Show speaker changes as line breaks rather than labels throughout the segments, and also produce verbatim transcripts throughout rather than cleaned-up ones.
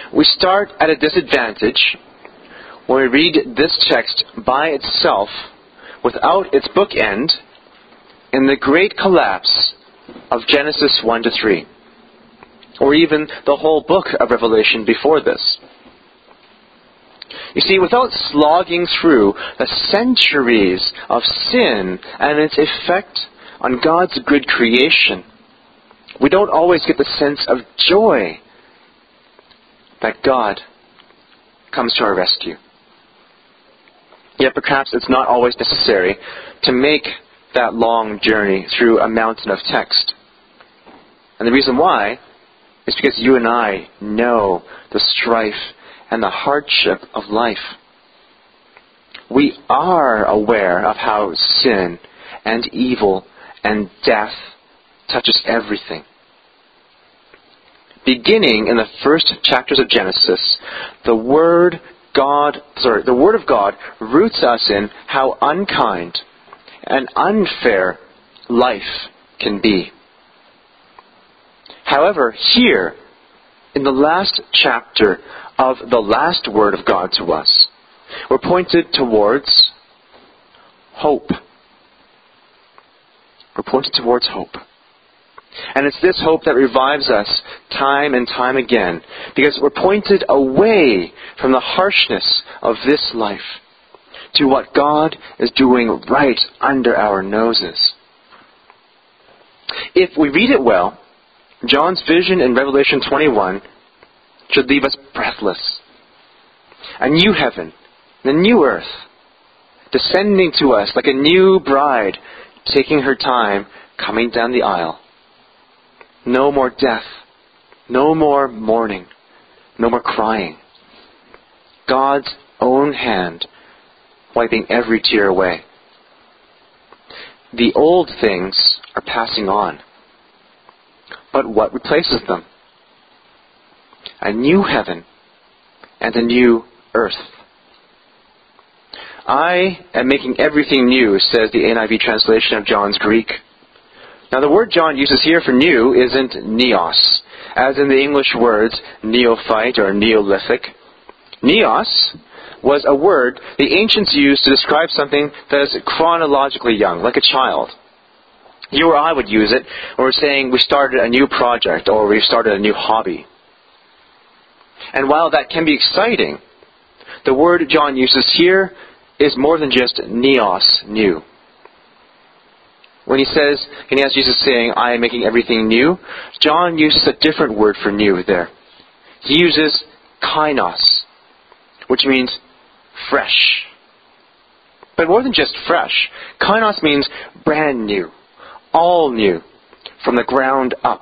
we start at a disadvantage when we read this text by itself without its bookend in the great collapse of Genesis one to three, or even the whole book of Revelation before this. You see, without slogging through the centuries of sin and its effect on God's good creation, we don't always get the sense of joy that God comes to our rescue. Yet perhaps it's not always necessary to make that long journey through a mountain of text. And the reason why is because you and I know the strife and the hardship of life. We are aware of how sin and evil and death touches everything. Beginning in the first chapters of Genesis, the Word God, sorry, the Word of God roots us in how unkind and unfair life can be. However, here, in the last chapter of the last Word of God to us, we're pointed towards hope. We're pointed towards hope. And it's this hope that revives us time and time again, because we're pointed away from the harshness of this life to what God is doing right under our noses. If we read it well, John's vision in Revelation twenty-one should leave us breathless. A new heaven, a new earth, descending to us like a new bride, taking her time, coming down the aisle. No more death, no more mourning, no more crying. God's own hand wiping every tear away. The old things are passing on. But what replaces them? A new heaven and a new earth. I am making everything new, says the N I V translation of John's Greek. Now the word John uses here for new isn't neos, as in the English words neophyte or neolithic. Neos was a word the ancients used to describe something that is chronologically young, like a child. You or I would use it when we're saying we started a new project or we started a new hobby. And while that can be exciting, the word John uses here is more than just neos, new. When he says, and he has Jesus saying, I am making everything new, John uses a different word for new there. He uses kainos, which means fresh. But more than just fresh, kainos means brand new, all new, from the ground up.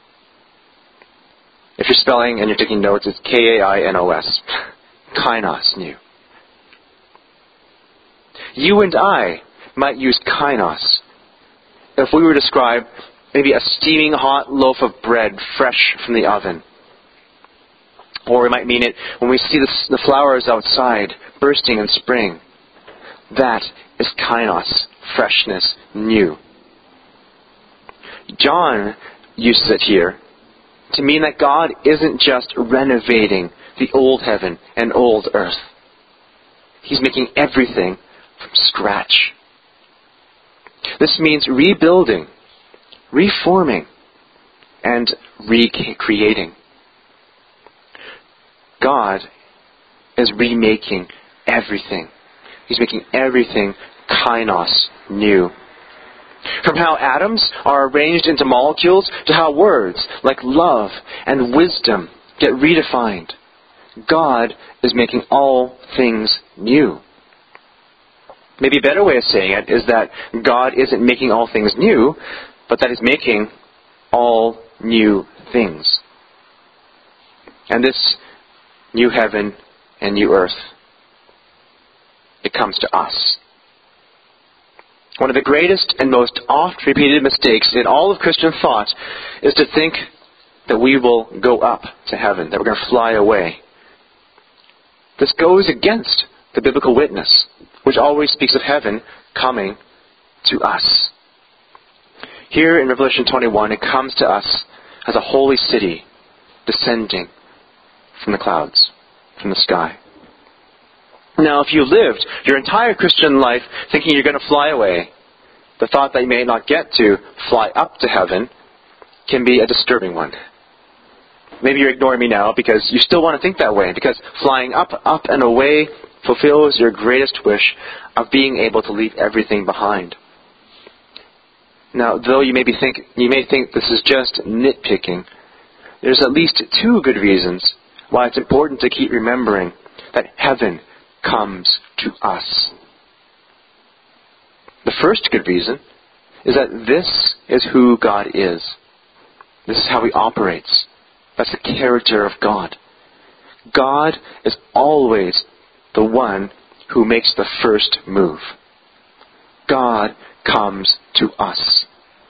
If you're spelling and you're taking notes, it's K A I N O S. Kainos, new. You and I might use kainos if we were to describe maybe a steaming hot loaf of bread fresh from the oven. Or we might mean it when we see the, the flowers outside bursting in spring. That is kainos, freshness, new. John uses it here to mean that God isn't just renovating the old heaven and old earth. He's making everything from scratch. This means rebuilding, reforming, and recreating. God is remaking everything. He's making everything kainos, new. From how atoms are arranged into molecules to how words like love and wisdom get redefined, God is making all things new. Maybe a better way of saying it is that God isn't making all things new, but that He's making all new things. And this new heaven and new earth, it comes to us. One of the greatest and most oft-repeated mistakes in all of Christian thought is to think that we will go up to heaven, that we're going to fly away. This goes against the biblical witness, which always speaks of heaven coming to us. Here in Revelation twenty-one, it comes to us as a holy city descending from the clouds, from the sky. Now, if you lived your entire Christian life thinking you're going to fly away, the thought that you may not get to fly up to heaven can be a disturbing one. Maybe you're ignoring me now because you still want to think that way, because flying up, up and away fulfills your greatest wish of being able to leave everything behind. Now, though you may be think you may think this is just nitpicking, there's at least two good reasons why it's important to keep remembering that heaven comes to us. The first good reason is that this is who God is. This is how He operates. That's the character of God. God is always the one who makes the first move. God comes to us.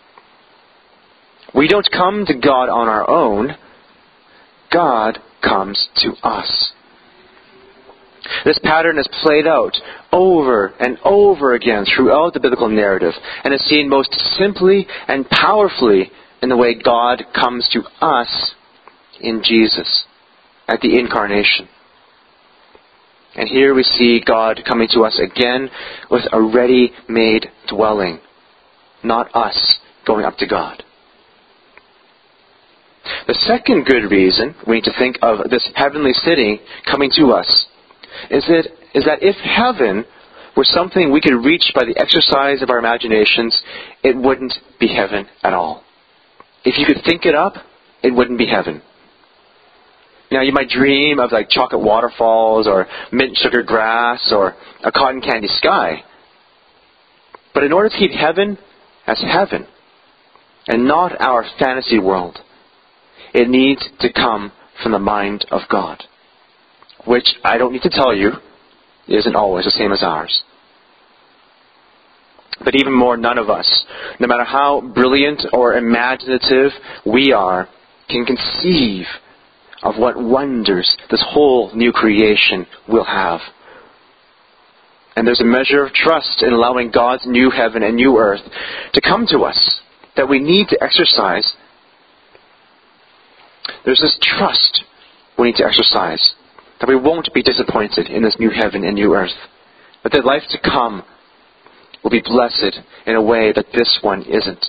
We don't come to God on our own. God comes to us. This pattern is played out over and over again throughout the biblical narrative, and is seen most simply and powerfully in the way God comes to us in Jesus at the Incarnation. And here we see God coming to us again with a ready-made dwelling, not us going up to God. The second good reason we need to think of this heavenly city coming to us is that, is that if heaven were something we could reach by the exercise of our imaginations, it wouldn't be heaven at all. If you could think it up, it wouldn't be heaven. Now, you might dream of like chocolate waterfalls or mint sugar grass or a cotton candy sky. But in order to keep heaven as heaven and not our fantasy world, it needs to come from the mind of God, which I don't need to tell you isn't always the same as ours. But even more, none of us, no matter how brilliant or imaginative we are, can conceive of what wonders this whole new creation will have. And there's a measure of trust in allowing God's new heaven and new earth to come to us that we need to exercise. There's this trust we need to exercise that we won't be disappointed in this new heaven and new earth, but that life to come will be blessed in a way that this one isn't.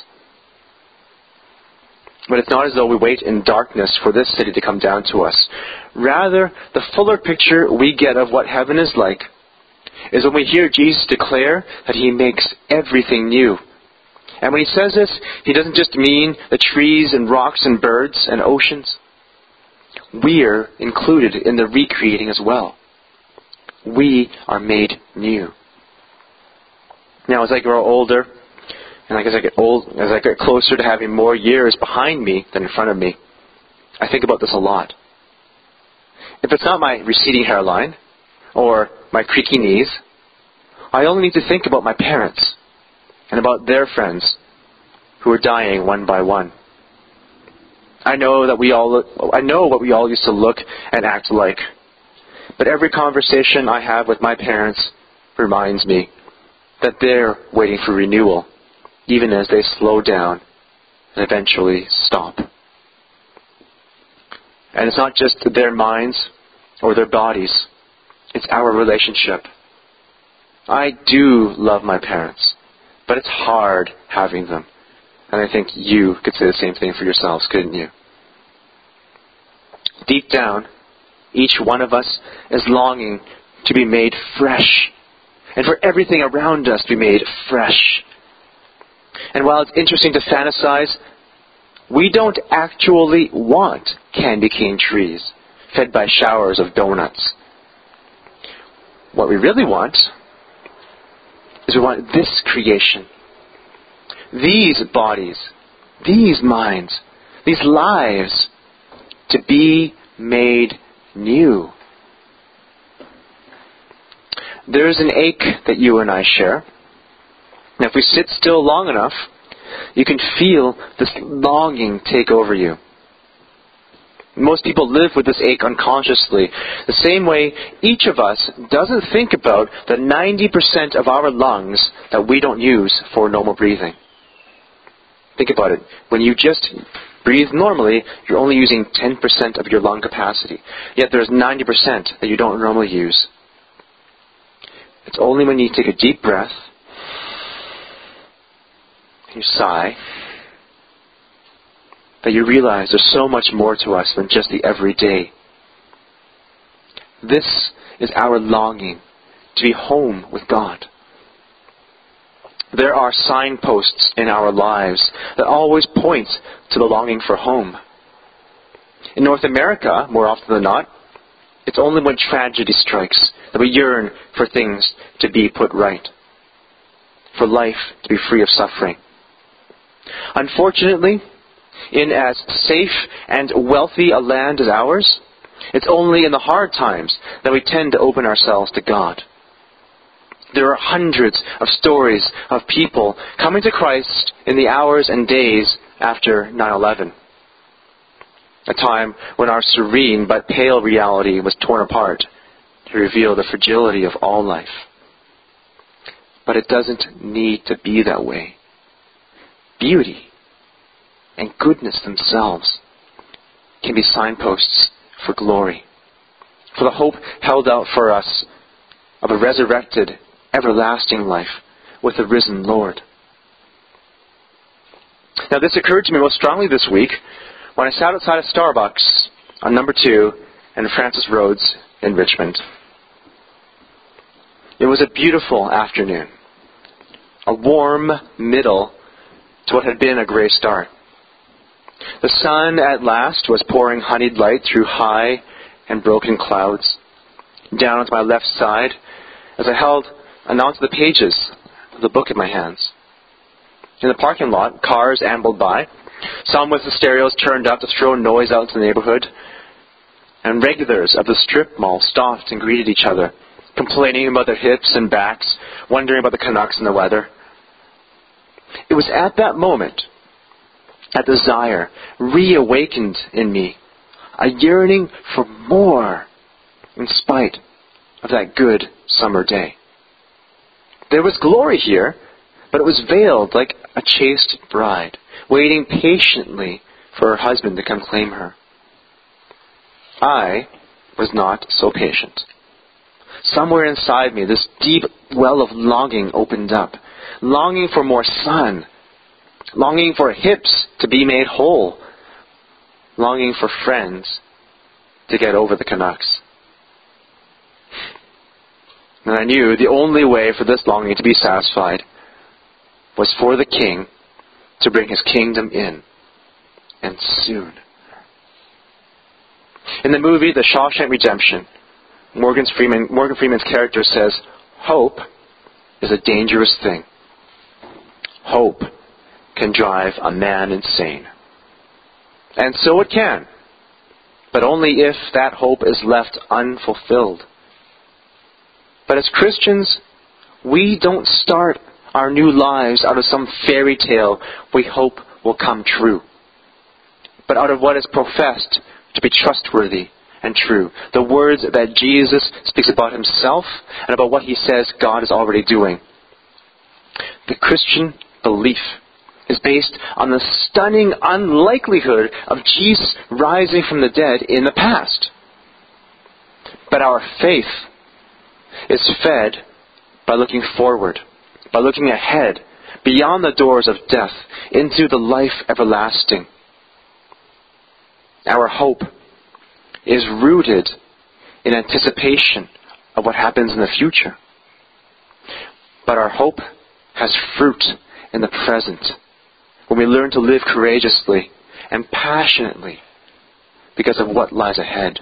But it's not as though we wait in darkness for this city to come down to us. Rather, the fuller picture we get of what heaven is like is when we hear Jesus declare that He makes everything new. And when He says this, He doesn't just mean the trees and rocks and birds and oceans. We're included in the recreating as well. We are made new. Now, as I grow older, and as I get old, as I get closer to having more years behind me than in front of me, I think about this a lot. If it's not my receding hairline or my creaky knees, I only need to think about my parents and about their friends who are dying one by one. I know that we all, I know what we all used to look and act like, but every conversation I have with my parents reminds me that they're waiting for renewal, even as they slow down and eventually stop. And it's not just their minds or their bodies, it's our relationship. I do love my parents, but it's hard having them. And I think you could say the same thing for yourselves, couldn't you? Deep down, each one of us is longing to be made fresh, and for everything around us to be made fresh. And while it's interesting to fantasize, we don't actually want candy cane trees fed by showers of donuts. What we really want is we want this creation, these bodies, these minds, these lives to be made new. There's an ache that you and I share. Now, if we sit still long enough, you can feel this longing take over you. Most people live with this ache unconsciously, the same way each of us doesn't think about the ninety percent of our lungs that we don't use for normal breathing. Think about it. When you just breathe normally, you're only using ten percent of your lung capacity. Yet there's ninety percent that you don't normally use. It's only when you take a deep breath, you sigh, that you realize there's so much more to us than just the everyday. This is our longing to be home with God. There are signposts in our lives that always point to the longing for home. In North America, more often than not, it's only when tragedy strikes that we yearn for things to be put right, for life to be free of suffering. Unfortunately, in as safe and wealthy a land as ours, it's only in the hard times that we tend to open ourselves to God. There are hundreds of stories of people coming to Christ in the hours and days after nine eleven, a time when our serene but pale reality was torn apart to reveal the fragility of all life. But it doesn't need to be that way. Beauty and goodness themselves can be signposts for glory, for the hope held out for us of a resurrected, everlasting life with the risen Lord. Now, this occurred to me most strongly this week when I sat outside of Starbucks on number two and Francis Roads in Richmond. It was a beautiful afternoon, a warm middle to what had been a gray start. The sun at last was pouring honeyed light through high and broken clouds down onto my left side as I held onto the pages of the book in my hands. In the parking lot, cars ambled by, some with the stereos turned up to throw noise out to the neighborhood, and regulars of the strip mall stopped and greeted each other, complaining about their hips and backs, wondering about the Canucks and the weather. It was at that moment that desire reawakened in me, a yearning for more in spite of that good summer day. There was glory here, but it was veiled like a chaste bride, waiting patiently for her husband to come claim her. I was not so patient. Somewhere inside me, this deep well of longing opened up, longing for more sun, longing for hips to be made whole, longing for friends to get over the Canucks. And I knew the only way for this longing to be satisfied was for the King to bring his kingdom in, and soon. In the movie The Shawshank Redemption, Morgan Freeman, Morgan Freeman's character says, "Hope is a dangerous thing. Hope can drive a man insane." And so it can, but only if that hope is left unfulfilled. But as Christians, we don't start our new lives out of some fairy tale we hope will come true, but out of what is professed to be trustworthy and true, the words that Jesus speaks about himself and about what he says God is already doing. The Christian belief is based on the stunning unlikelihood of Jesus rising from the dead in the past. But our faith is fed by looking forward, by looking ahead, beyond the doors of death, into the life everlasting. Our hope is rooted in anticipation of what happens in the future. But our hope has fruit in the present, when we learn to live courageously and passionately because of what lies ahead.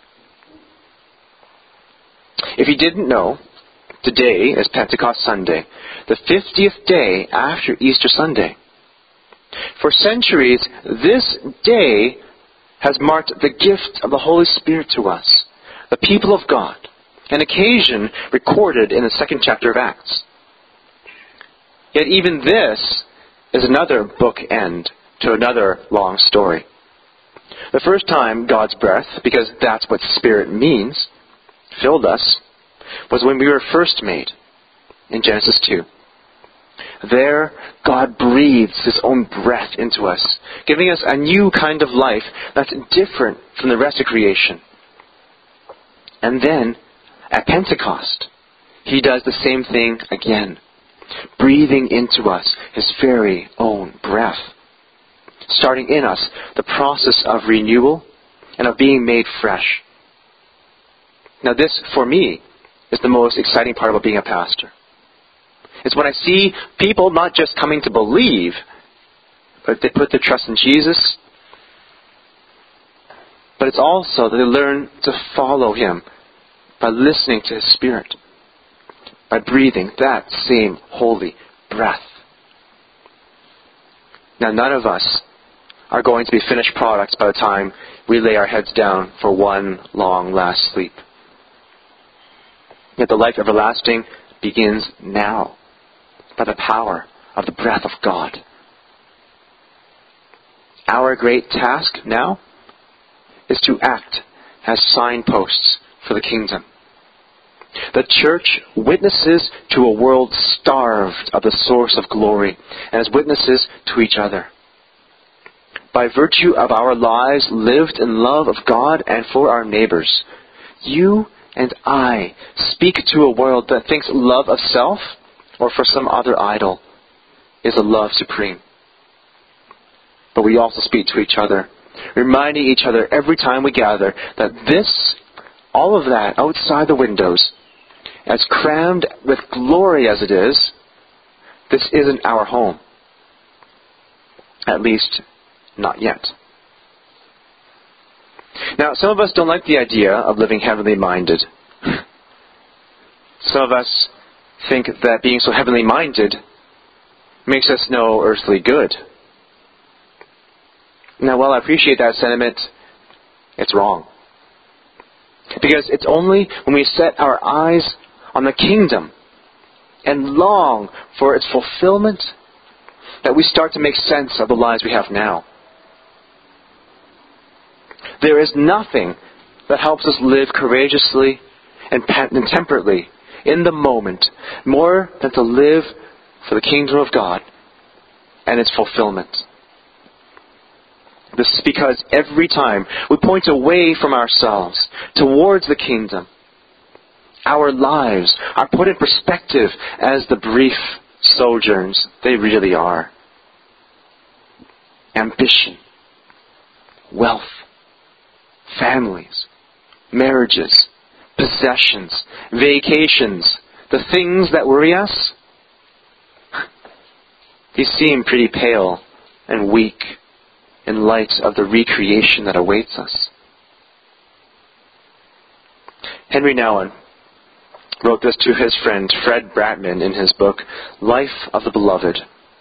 If you didn't know, today is Pentecost Sunday, the fiftieth day after Easter Sunday. For centuries, this day has marked the gift of the Holy Spirit to us, the people of God, an occasion recorded in the second chapter of Acts. Yet even this is another bookend to another long story. The first time God's breath, because that's what Spirit means, filled us was when we were first made in Genesis two. There, God breathes His own breath into us, giving us a new kind of life that's different from the rest of creation. And then, at Pentecost, He does the same thing again, breathing into us His very own breath, starting in us the process of renewal and of being made fresh. Now this, for me, is the most exciting part about being a pastor. It's when I see people not just coming to believe, but they put their trust in Jesus. But it's also that they learn to follow Him by listening to His Spirit, by breathing that same holy breath. Now, none of us are going to be finished products by the time we lay our heads down for one long last sleep. Yet the life everlasting begins now, by the power of the breath of God. Our great task now is to act as signposts for the kingdom. The church witnesses to a world starved of the source of glory, and as witnesses to each other. By virtue of our lives lived in love of God and for our neighbors, you and I speak to a world that thinks love of self or for some other idol is a love supreme. But we also speak to each other, reminding each other every time we gather that this, all of that outside the windows, as crammed with glory as it is, this isn't our home. At least, not yet. Now, some of us don't like the idea of living heavenly minded. Some of us think that being so heavenly minded makes us no earthly good. Now, while I appreciate that sentiment, it's wrong. Because it's only when we set our eyes on the kingdom and long for its fulfillment that we start to make sense of the lives we have now. There is nothing that helps us live courageously and temperately in the moment more than to live for the kingdom of God and its fulfillment. This is because every time we point away from ourselves towards the kingdom, our lives are put in perspective as the brief sojourns they really are. Ambition, wealth, families, marriages, possessions, vacations, the things that worry us, these seem pretty pale and weak in light of the recreation that awaits us. Henry Nouwen wrote this to his friend Fred Bratman in his book, Life of the Beloved.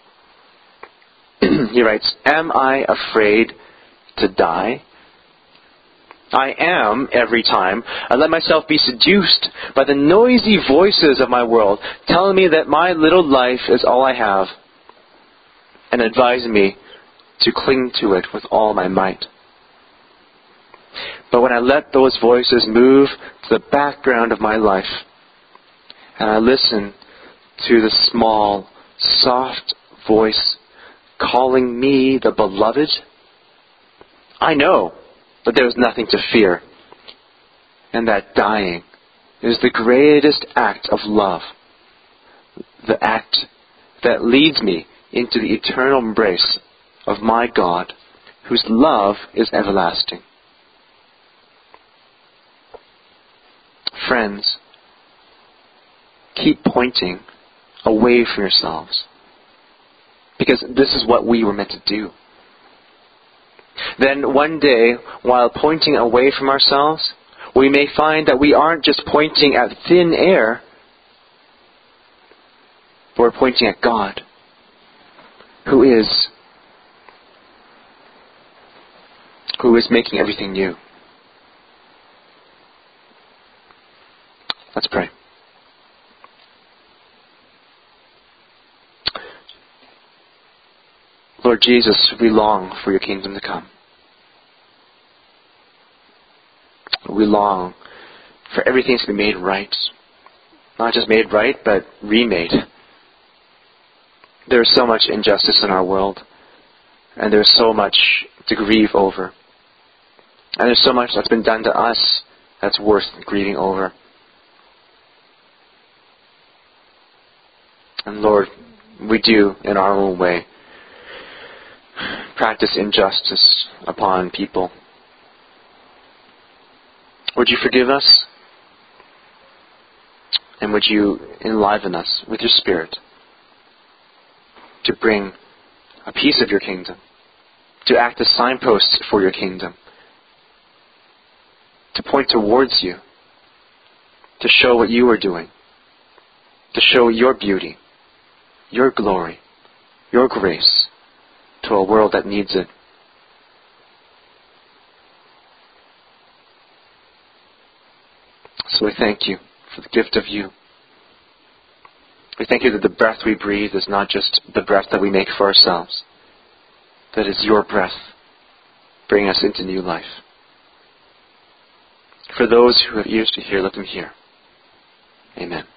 He writes, "Am I afraid to die? I am every time I let myself be seduced by the noisy voices of my world, telling me that my little life is all I have, and advising me to cling to it with all my might. But when I let those voices move to the background of my life, and I listen to the small, soft voice calling me the beloved, I know that there is nothing to fear, and that dying is the greatest act of love, the act that leads me into the eternal embrace of my God, whose love is everlasting." Friends, keep pointing away from yourselves, because this is what we were meant to do. Then one day, while pointing away from ourselves, we may find that we aren't just pointing at thin air, but we're pointing at God, who is who is making everything new. Let's pray. Lord Jesus, we long for your kingdom to come. We long for everything to be made right. Not just made right, but remade. There is so much injustice in our world, and there's so much to grieve over. And there's so much that's been done to us that's worth grieving over. And Lord, we do, in our own way, practice injustice upon people. Would you forgive us? And would you enliven us with your Spirit to bring a piece of your kingdom, to act as signposts for your kingdom, to point towards you, to show what you are doing, to show your beauty, your glory, your grace to a world that needs it. So we thank you for the gift of you. We thank you that the breath we breathe is not just the breath that we make for ourselves. That is your breath bringing us into new life. For those who have ears to hear, let them hear. Amen.